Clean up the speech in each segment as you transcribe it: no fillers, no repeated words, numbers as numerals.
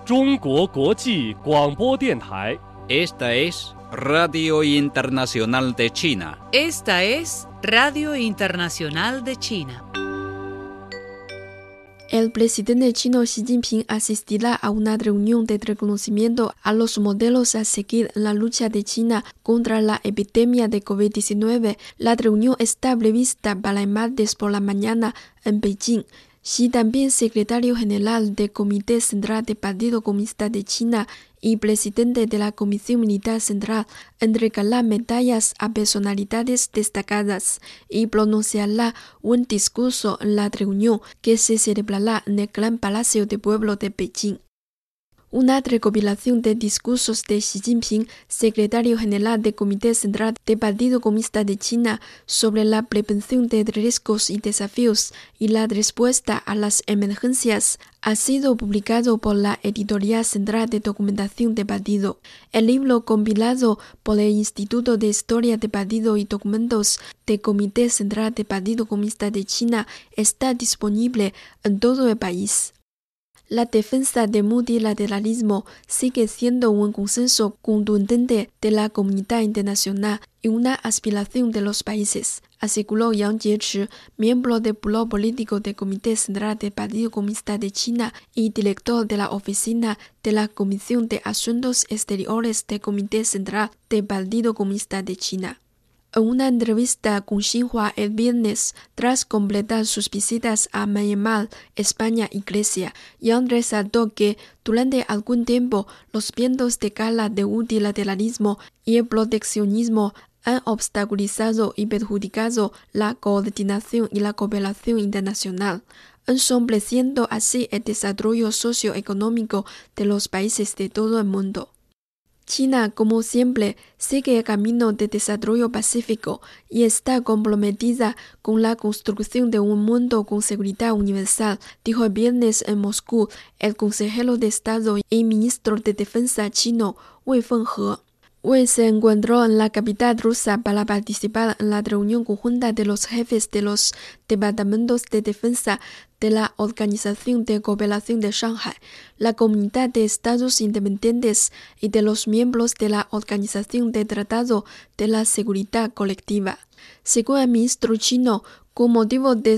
中国国际广播电台。 Esta es Radio Internacional de China. Esta es Radio Internacional de China. El presidente chino Xi Jinping asistirá a una reunión de reconocimiento a los modelos a seguir en la lucha de China contra la epidemia de COVID-19. La reunión está prevista para el martes por la mañana en Beijing. Xi, también secretario general del Comité Central del Partido Comunista de China y presidente de la Comisión Militar Central, entregará medallas a personalidades destacadas y pronunciará un discurso en la reunión que se celebrará en el Gran Palacio del Pueblo de Beijing. Una recopilación de discursos de Xi Jinping, secretario general del Comité Central del Partido Comunista de China, sobre la prevención de riesgos y desafíos y la respuesta a las emergencias, ha sido publicado por la Editorial Central de Documentación del Partido. El libro, compilado por el Instituto de Historia del Partido y Documentos del Comité Central del Partido Comunista de China, está disponible en todo el país. La defensa del multilateralismo sigue siendo un consenso contundente de la comunidad internacional y una aspiración de los países, aseguró Yang Jiechi, miembro del Buró Político del Comité Central del Partido Comunista de China y director de la Oficina de la Comisión de Asuntos Exteriores del Comité Central del Partido Comunista de China. En una entrevista con Xinhua el viernes, tras completar sus visitas a Myanmar, España y Grecia, Yang resaltó que durante algún tiempo los vientos de cala del multilateralismo y el proteccionismo han obstaculizado y perjudicado la coordinación y la cooperación internacional, ensombreciendo así el desarrollo socioeconómico de los países de todo el mundo. China, como siempre, sigue el camino de desarrollo pacífico y está comprometida con la construcción de un mundo con seguridad universal, dijo el viernes en Moscú el consejero de Estado y ministro de Defensa chino Wei Fenghe. Wei se encontró en la capital rusa para participar en la reunión conjunta de los jefes de los departamentos de defensa de la Organización de Cooperación de Shanghai, la Comunidad de Estados Independientes y de los miembros de la Organización de Tratado de la Seguridad Colectiva. Según el ministro chino, con motivo del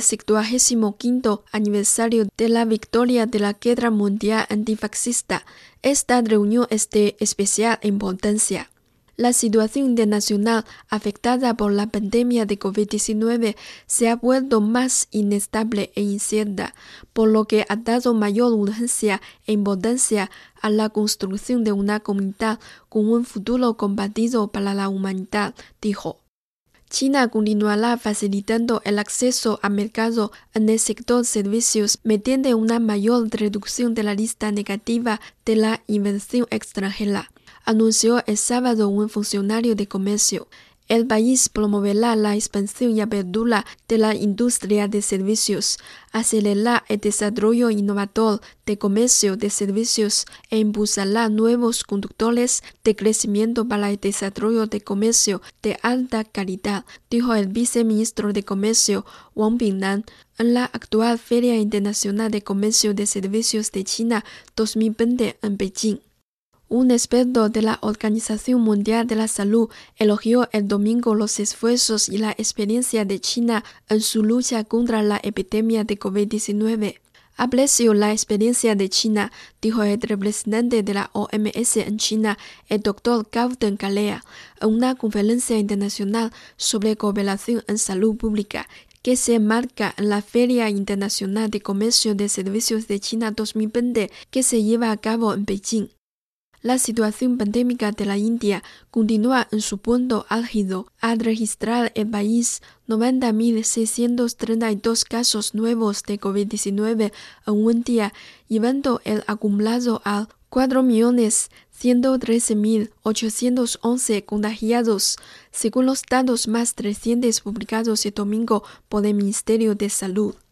75º aniversario de la victoria de la Guerra Mundial Antifascista, esta reunión es de especial importancia. La situación internacional afectada por la pandemia de COVID-19 se ha vuelto más inestable e incierta, por lo que ha dado mayor urgencia e importancia a la construcción de una comunidad con un futuro compartido para la humanidad, dijo. China continuará facilitando el acceso al mercado en el sector servicios mediante una mayor reducción de la lista negativa de la inversión extranjera, anunció el sábado un funcionario de comercio. El país promoverá la expansión y apertura de la industria de servicios, acelerará el desarrollo innovador de comercio de servicios e impulsará nuevos conductores de crecimiento para el desarrollo de comercio de alta calidad, dijo el viceministro de Comercio Wang Bingnan en la actual Feria Internacional de Comercio de Servicios de China 2020 en Beijing. Un experto de la Organización Mundial de la Salud elogió el domingo los esfuerzos y la experiencia de China en su lucha contra la epidemia de COVID-19. Aprecio la experiencia de China, dijo el representante de la OMS en China, el Dr. Gautam Galea, en una conferencia internacional sobre cooperación en salud pública que se enmarca en la Feria Internacional de Comercio de Servicios de China 2020 que se lleva a cabo en Beijing. La situación pandémica de la India continúa en su punto álgido, al registrar el país 90.632 casos nuevos de COVID-19 en un día, llevando el acumulado a 4.113.811 contagiados, según los datos más recientes publicados el domingo por el Ministerio de Salud.